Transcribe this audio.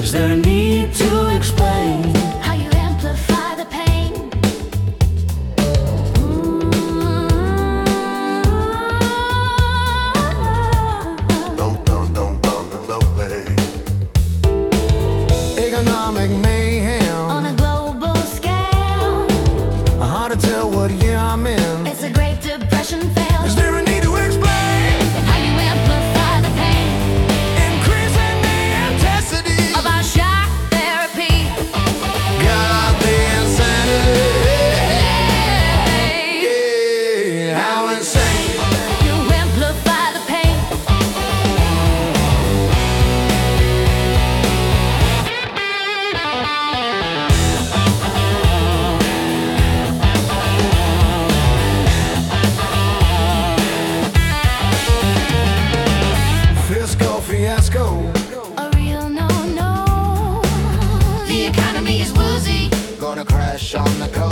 Is there a need to explain how you amplify the pain? Economic mayhem On a global scale, hard to tell what year I'm in. it's a Great Depression fail. Is there a need to explain? How you amplify the pain Increasing the intensity of our shock therapy. got the insanity. Yeah, how insane. You amplify the pain. Fiscal fiasco. A real no-no. The economy is woozy. Gonna crash on the coast.